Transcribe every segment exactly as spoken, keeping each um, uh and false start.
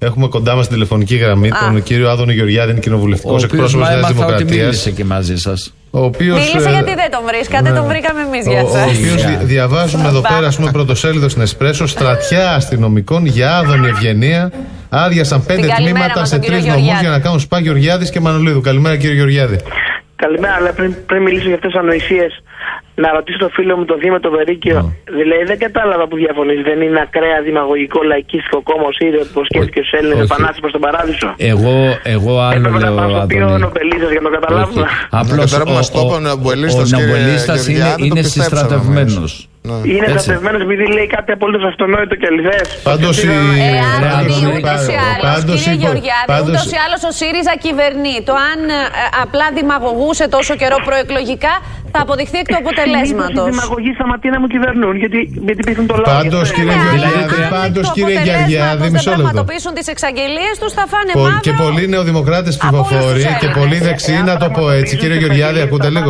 Έχουμε κοντά μας την τηλεφωνική γραμμή Α. τον κύριο Άδωνη Γεωργιάδη, είναι κοινοβουλευτικός εκπρόσωπος της Νέας Δημοκρατίας. Μίλησε και μαζί σας. Ο οποίος, Μίλησε γιατί δεν τον βρίσκατε, ναι. τον βρήκαμε εμείς για σας. Ο, ο οποίος δι, διαβάζουμε εδώ πέρα, ας πούμε, πρωτοσέλιδο στην Εσπρέσο, στρατιά αστυνομικών για Άδωνη Ευγενία. Άδειασαν πέντε τμήματα σε τρεις νομούς για να κάνουν σπα Γεωργιάδης και Μανολίδου. Καλημέρα, κύριε Γεωργιάδη. Καλημέρα, αλλά πριν, πριν μιλήσω για αυτές τις ανοησίες, να ρωτήσω το φίλο μου, τον Δήμο το Βερίκιο. Oh. Δηλαδή δεν κατάλαβα που διαφωνείς. Δεν είναι ακραία δημαγωγικό λαϊκίστικο κόμμα ο ΣΥΡΙΖΑ που σκέφτηκε τους Έλληνες επανάσταση προς τον παράδεισο? Εγώ, εγώ άλλο Έπρεπε λέω. Έπρεπε να πάω στο οποίο ο Νομπελίστας για να το καταλάβουμε. Απλώς ο, ο, ο Νομπελίστας είναι, είναι συστρατευμένος. Ναι. Είναι στρατευμένος επειδή λέει κάτι απολύτως αυτονόητο και αληθές. Πάντως η... Ούτως ή άλλως, κύριε Γεωργιάδη, ούτως ή άλλως ο ΣΥΡΙΖΑ κυβερνεί. Το αν απλά δημαγωγούσε τόσο καιρό προεκλογικά θα αποδειχθεί εκ του αποτελέσματος. Οι δημαγωγοί σταματούν να μου κυβερνούν, γιατί, γιατί πείθουν το λαό. Πάντως, κύριε Γεωργιάδη, πάντως, κύριε Γεωργιάδη, μισό λεπτό. Δεν πραγματοποιήσουν τις εξαγγελίες τους, θα φάνε μαύρο. Και πολλοί νεοδημοκράτες ψηφοφόροι και πολλοί δεξιοί, να το πω έτσι. Κύριε Γεωργιάδη, ακούτε λίγο.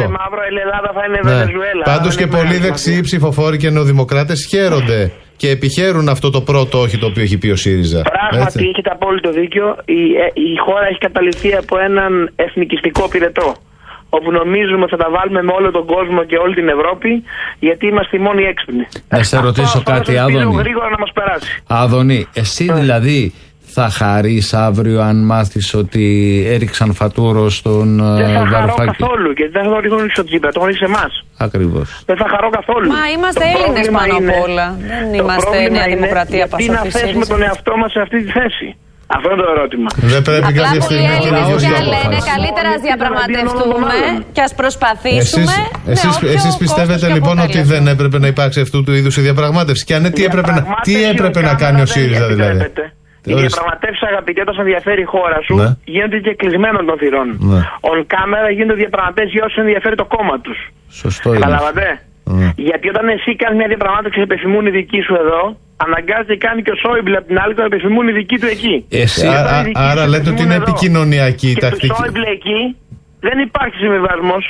Πάντως και πολλοί δεξιοί ψηφοφόροι και νεοδημοκράτες χαίρονται και επιχαίρουν αυτό το πρώτο όχι το οποίο έχει πει ο ΣΥΡΙΖΑ. Πράγματι, έχετε απόλυτο δίκιο. Η, η χώρα έχει καταληφθεί από έναν εθνικιστικό πυρετό, όπου νομίζουμε θα τα βάλουμε με όλο τον κόσμο και όλη την Ευρώπη, γιατί είμαστε οι μόνοι έξυπνοι. Να σε ρωτήσω αυτό, κάτι, Άδωνη. Γρήγορα να μας περάσει. Άδωνη, εσύ yeah. δηλαδή θα χαρείς αύριο αν μάθεις ότι έριξαν φατούρο στον Βαρουφάκη? Δεν θα χαρώ καθόλου, γιατί δεν θα το ρίχνουν στο Τζίπρα, το ρίχνουν σε εμάς. Ακριβώς. Δεν θα χαρώ καθόλου. Μα είμαστε Έλληνες πάνω απ' όλα. Δεν είμαστε Νέα Δημοκρατία πασόκη. Τι να θέσουμε τον εαυτό μας σε αυτή τη θέση? Αυτό είναι το ερώτημα. Δεν πρέπει κάποια στιγμή να λένε καλύτερα ας διαπραγματευτούμε και ας προσπαθήσουμε. Εσείς πιστεύετε λοιπόν ότι δεν έπρεπε να υπάρξει αυτού του είδους η διαπραγμάτευση? Και αν ναι, τι έπρεπε να κάνει ο ΣΥΡΙΖΑ δηλαδή? Οι διαπραγματεύσεις, αγαπητέ, όταν σε ενδιαφέρει η χώρα σου, ναι. γίνονται και κλεισμένων των θυρών. Ναι. On camera γίνονται διαπραγματεύσεις για όσους ενδιαφέρει το κόμμα τους. Σωστό είναι. Καταλάβατε. Ναι. Γιατί όταν εσύ κάνεις μια διαπραγμάτευση και επιθυμούν οι δικοί σου εδώ, αναγκάζεται κάνει και ο Σόιμπλε από την άλλη που επιθυμούν οι δικοί του εκεί. Εσύ, α, α, άρα λέτε ότι είναι επικοινωνιακή η τακτική. Και του Σόιμπλε εκεί δεν υπάρχει συμβιβασμός.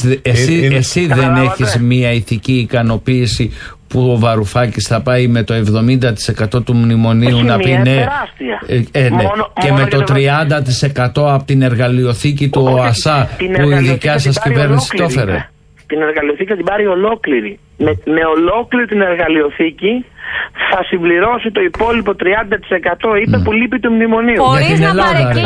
Εσύ δεν έχεις μια ηθική ικανοποίηση που ο Βαρουφάκης θα πάει με το εβδομήντα τοις εκατό του μνημονίου να πει ναι, ε, ε, ναι. Μόνο, και μόνο με το τριάντα τοις εκατό από την εργαλειοθήκη του ΟΑΣΑ που η δικιά σας κυβέρνηση το έφερε? Την εργαλειοθήκη θα την πάρει ολόκληρη. Με, με ολόκληρη την εργαλειοθήκη θα συμπληρώσει το υπόλοιπο τριάντα τοις εκατό είπε mm. που λείπει του μνημονίου. Χωρίς να,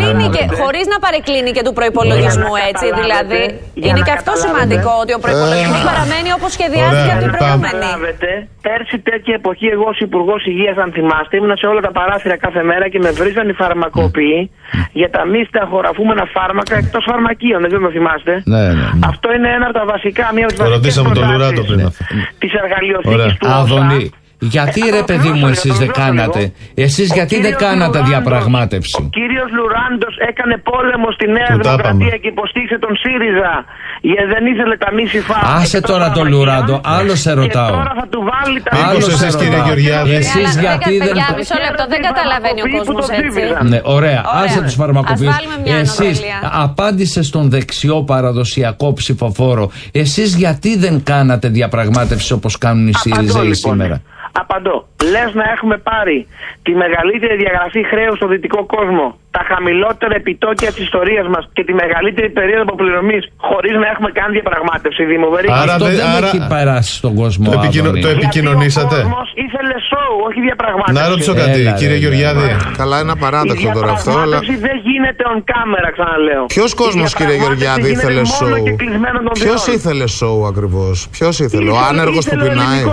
χωρίς να παρεκκλίνει και του προϋπολογισμού, έτσι. Δηλαδή, είναι και αυτό σημαντικό ότι ο προϋπολογισμός παραμένει όπως σχεδιάστηκε από την προηγούμενη. Πέρσι τέτοια εποχή, εγώ ως Υπουργός Υγείας, αν θυμάστε, ήμουν σε όλα τα παράθυρα κάθε μέρα και με βρίζαν οι φαρμακοποιοί για τα μη σταχοραφούμενα φάρμακα εκτός φαρμακείων. Δεν ξέρω αν θυμάστε. Αυτό είναι ένα από τα βασικά, μία από τις βασικές προτάσεις της εργαλειοθήκης του ΟΣΑ. Γιατί ρε παιδί μου εσείς δεν κάνατε? Εσείς γιατί δεν κάνατε διαπραγμάτευση? Ο κύριος Λουράντος έκανε πόλεμο στη Νέα Δημοκρατία και υποστήριξε τον ΣΥΡΙΖΑ γιατί δεν ήθελε τα μη συμφάματα. Άσε τώρα τον Λουράντο, άλλο σε ρωτάω. Και τώρα θα του βάλει τα άλλο σε ρωτάω. Εσείς γιατί δεν... Μισό λεπτό, δεν καταλαβαίνει ο κόσμος έτσι. Ναι, ωραία, άσε τους φαρμακοποιούς. Εσείς απάντησε στον δεξιό παραδοσιακό ψηφοφόρο. Εσείς γιατί δεν κάνατε διαπραγμάτευση όπως κάνουν οι ΣΥΡΙΖΑ σήμερα? Απαντώ. Λες να έχουμε πάρει τη μεγαλύτερη διαγραφή χρέους στο δυτικό κόσμο, τα χαμηλότερα επιτόκια της ιστορίας μας και τη μεγαλύτερη περίοδο αποπληρωμής χωρίς να έχουμε κάνει διαπραγμάτευση? Δημοβερή. Άρα αυτό δεν άρα... έχει περάσει στον κόσμο. Το, επικοινω... το επικοινωνήσατε? Ο κόσμος ήθελε σοου, όχι διαπραγμάτευση. Να ρωτήσω κάτι, Έλα, κύριε ρε, Γεωργιάδη. Καλά, είναι απαράδεκτο τώρα αυτό. Η διαπραγμάτευση αλλά... δεν γίνεται on camera, ξαναλέω. Ποιος κόσμος, κύριε Γεωργιάδη, ήθελε σοου? Ποιος ήθελε σοου ακριβώς? Ποιος ήθελε? Ο άνεργος που πεινάει?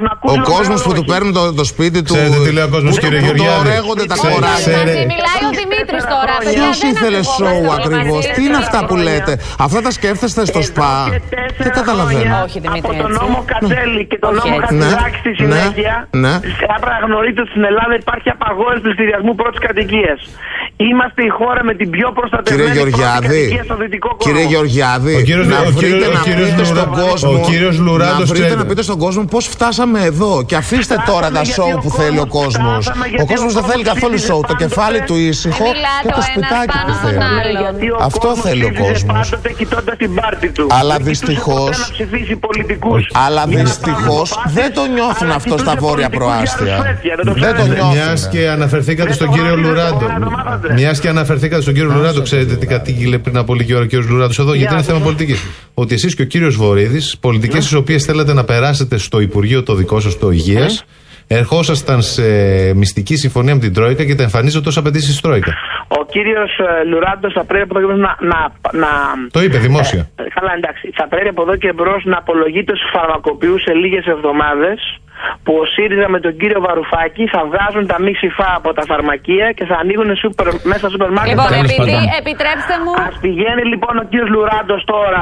Ο κόσμος που του παίρνει το σπίτι του. Ξέρετε τι λέει ο κόσμος, κύριε Γεωργιάδη? Του ορέγονται τα κοράκια. Μιλάει ο Δημήτρης τώρα. Ποιος ήθελε σοου ακριβώς? Τι είναι αυτά που λέτε? Αυτά τα σκέφτεστε στο ΣΠΑ? Δεν καταλαβαίνω. Από τον νόμο Κατσέλη και τον νόμο Χατζηδάκη στη συνέχεια, θα γνωρίζετε ότι στην Ελλάδα υπάρχει απαγόρευση πληστηριασμού πρώτης κατοικίας. Είμαστε η χώρα με την πιο προστατευμένη Γεωργιάδη, στο δυτικό κόσμο. Κύριε Γεωργιάδη, ο κύριος, να ο βρείτε κύριος, να κύριος, πείτε στον κόσμο, ο κύριος Λουράντος, να βρείτε ξέρετε. να πείτε στον κόσμο πώς φτάσαμε εδώ. Και αφήστε τώρα τα σοου που θέλει ο κόσμος. Ο κόσμος δεν θέλει καθόλου σοου. Το κεφάλι του ήσυχο και το σπιτάκι του θέλει. Αυτό θέλει ο κόσμος. Αλλά δυστυχώς, αλλά δυστυχώς δεν το νιώθουν αυτό στα βόρεια προάστια. Δεν το νιώθουν. Μιας και αναφερθήκατε στον κύριο Λουράντο. Μιας και αναφερθήκατε στον κύριο Λουράντο, ξέρετε τι κατήγγειλε πριν από λίγη ώρα ο κύριος Λουράντος εδώ, γιατί είναι θέμα πολιτικής. Ότι εσείς και ο κύριος Βορίδης, πολιτικές τις οποίες θέλετε να περάσετε στο Υπουργείο το δικό σας, το Υγείας, ερχόσασταν σε μυστική συμφωνία με την Τρόικα και τα εμφανίζονται ως απαιτήσεις της Τρόικα. Ο κύριος Λουράντος θα πρέπει από εδώ να, να, να. Το είπε δημόσια. Ε, καλά, εντάξει. Θα πρέπει από εδώ και μπρος να απολογείται στους φαρμακοποιούς σε λίγες εβδομάδες που ο ΣΥΡΙΖΑ με τον κύριο Βαρουφάκη θα βγάζουν τα μη ψηφά από τα φαρμακεία και θα ανοίγουν σούπερ, μέσα στο σούπερ μάρκετ. Λοιπόν, επειδή, επιτρέψτε μου. Ας πηγαίνει λοιπόν ο κύριος Λουράντος τώρα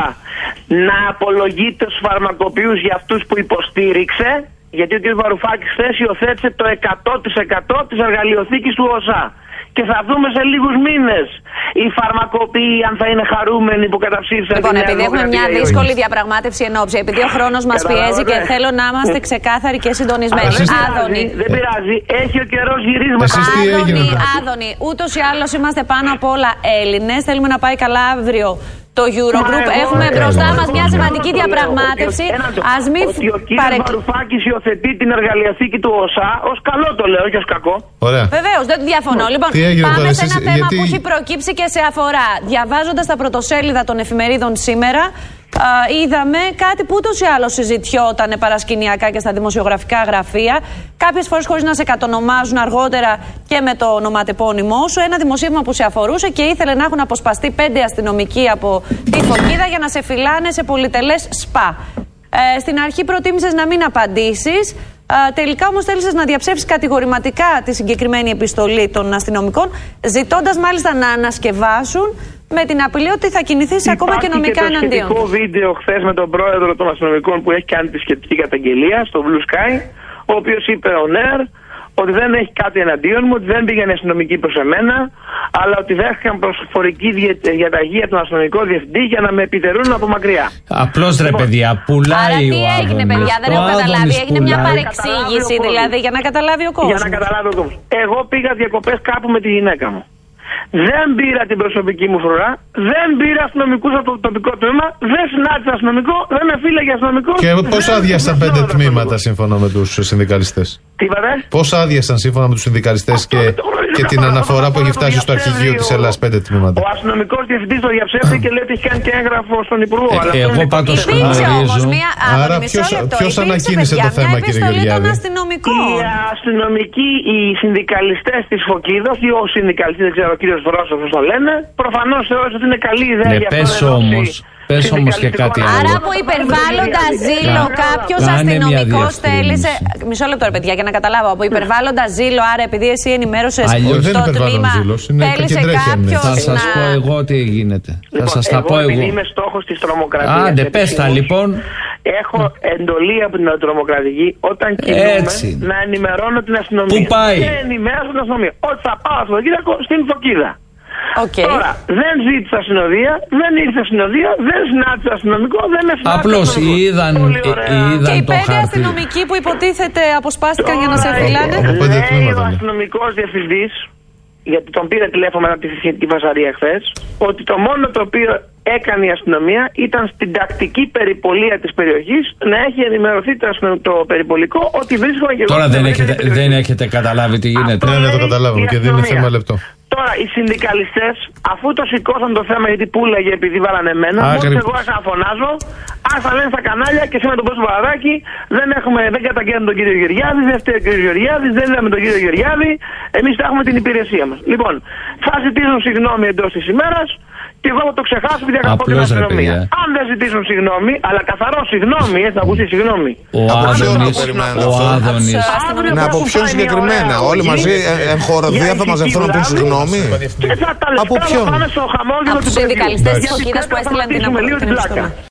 να απολογείται στους φαρμακοποιούς για αυτούς που υποστήριξε. Γιατί ο κ. Βαρουφάκης χθες υιοθέτησε το εκατό τοις εκατό της εργαλειοθήκης του ΟΣΑ. Και θα δούμε σε λίγους μήνες οι φαρμακοποιοί αν θα είναι χαρούμενοι που καταψήφισαν. Λοιπόν, επειδή έχουμε μια δύσκολη διαπραγμάτευση ενόψει, επειδή ο χρόνος μας πιέζει και θέλω να είμαστε ξεκάθαροι και συντονισμένοι. Άδωνη. Δεν πειράζει, έχει ο καιρός γυρίσματα. Άδωνη, Άδωνη, ούτως ή άλλως είμαστε πάνω απ' όλα Έλληνες. Θέλουμε να πάει καλά αύριο το Eurogroup. Έχουμε μπροστά μας μια σημαντική διαπραγμάτευση. Ας μην ότι ο κύριος παρεκ... Βαρουφάκης υιοθετεί την εργαλειοθήκη του ΟΣΑ, ως καλό το λέω, όχι ως κακό. Βεβαίως, δεν το διαφωνώ. Λοιπόν, πάμε σε ένα θέμα γιατί... που έχει προκύψει και σε αφορά. Διαβάζοντας τα πρωτοσέλιδα των εφημερίδων σήμερα, α, είδαμε κάτι που ούτως ή άλλως συζητιόταν παρασκηνιακά και στα δημοσιογραφικά γραφεία. Κάποιες φορές χωρίς να σε κατονομάζουν, αργότερα και με το ονοματεπώνυμό σου. Ένα δημοσίευμα που σε αφορούσε και ήθελε να έχουν αποσπαστεί πέντε αστυνομικοί από τη Φωκίδα για να σε φυλάνε σε πολυτελές σπα. Ε, στην αρχή προτίμησες να μην απαντήσεις. Ε, τελικά όμως θέλησες να διαψεύσεις κατηγορηματικά τη συγκεκριμένη επιστολή των αστυνομικών, ζητώντας μάλιστα να ανασκευάσουν με την απειλή ότι θα κινηθείς ακόμα και νομικά εναντίον. Υπάρχει και το σχετικό βίντεο χθες με τον πρόεδρο των αστυνομικών που έχει κάνει τη σχετική καταγγελία στο Blue Sky, ο οποίος είπε on air ότι δεν έχει κάτι εναντίον μου, ότι δεν πήγαινε αστυνομική προς εμένα, αλλά ότι δέχτηκαν προσφορική διαταγή από τον αστυνομικό διευθυντή για να με επιτερούν από μακριά. Απλώς ρε παιδιά, πουλάει. Άρα τι έγινε, παιδιά, δεν έχω καταλάβει. Έγινε μια παρεξήγηση δηλαδή για να καταλάβει ο κόσμος. Για να καταλάβει ο κόσμος. Εγώ πήγα διακοπές κάπου με τη γυναίκα μου. Δεν πήρα την προσωπική μου φρουρά, δεν πήρα αστυνομικού από το τοπικό τμήμα, δεν συνάντησα αστυνομικό, δεν με φύλαγε αστυνομικό. Και πώς άδειασαν πέντε τμήματα σύμφωνα με τους συνδικαλιστές? Τι είπατε? Πώς άδειασαν σύμφωνα με τους συνδικαλιστές και, και την αναφορά που έχει φτάσει στο αρχηγείο της Ελλάδας πέντε τμήματα? Ο αστυνομικός διευθυντής το διαψεύδει και λέει ότι έχει κάνει και έγγραφο στον Υπουργό. Ε, εγώ πάντως γνωρίζω. Άρα ποιος ανακοίνησε το θέμα, κύριε Γεωργιάδη? Οι αστυνομικοί, οι συνδικαλιστές της Φωκίδας ή ο συνδικαλιστής, δεν ξέρω, ο κύριος Βρόσος, όπως το λένε, προφανώς θεώρησε ότι είναι καλή ιδέα ναι, για πες όμως, πες όμως και κάτι άλλο. Άρα από υπερβάλλοντα ζήλο κάποιος αστυνομικός θέλησε. Μισό λεπτό, ρε παιδιά, για να καταλάβω. Από υπερβάλλοντα ζήλο, άρα επειδή εσύ ενημέρωσες το τμήμα, θέλησε κάποιος. Θα σας πω εγώ τι γίνεται. Θα σας τα πω εγώ. Επειδή είμαι στόχος της τρομοκρατίας. Άντε, πες τα λοιπόν. Έχω εντολή από την τρομοκρατική όταν κινούμε να ενημερώνω την αστυνομία. Πού πάει? Και ενημέρωσω την αστυνομία. Ότι θα πάω στο Κύριακο στην Φωκίδα. Okay. Τώρα, δεν ζήτησα συνοδεία, δεν ήρθε συνοδεία, δεν συνάντησα αστυνομικό, δεν με συνάντησα. Απλώς είδαν, είδαν και οι το πέντε χάρτη. αστυνομικοί που υποτίθεται αποσπάστηκαν για να σε φυλάνε. Λέει ο αστυνομικός διευθυντής, γιατί τον πήρε τηλέφωνο από τη σχετική φασαρία χθες, ότι το μόνο το οποίο έκανε η αστυνομία ήταν στην τακτική περιπολία της περιοχής να έχει ενημερωθεί το, το περιπολικό ότι βρίσκομαι και εγώ. Τώρα δεν έχετε, δεν έχετε καταλάβει τι γίνεται. Ναι, ναι, το καταλάβουμε και δεν είναι θέμα λεπτό. Τώρα οι συνδικαλιστές, αφού το σηκώσαν το θέμα γιατί πούλαγε επειδή βάλανε εμένα, μόλις εγώ άρχισα να φωνάζω, άρχισα να λένε στα κανάλια και σήμερα τον Πόσο Παραδάκη δεν, έχουμε, δεν καταγγέλνουν τον κύριο Γεωργιάδη, δεν φταίει ο κύριος Γεωργιάδης, δεν είδαμε τον κύριο Γεωργιάδη, εμείς θα έχουμε την υπηρεσία μας. Λοιπόν, θα ζητήσουν συγγνώμη εντός της ημέρας και εγώ θα το ξεχάσω επειδή αγαπώ την αστυνομία. Αν δεν ζητήσουν συγγνώμη, αλλά καθαρό συγγνώμη, έτσι θα ακούσει συγγνώμη. Ο Άδωνης. Ναι, από ποιον συγκεκριμένα? Όλοι μαζί εν χοροδία θα μαζευτούν να πούν συγγνώμη? Από ποιον? Από τους συνδικαλιστές της Φωκίδας που έστειλαν την απολύτω.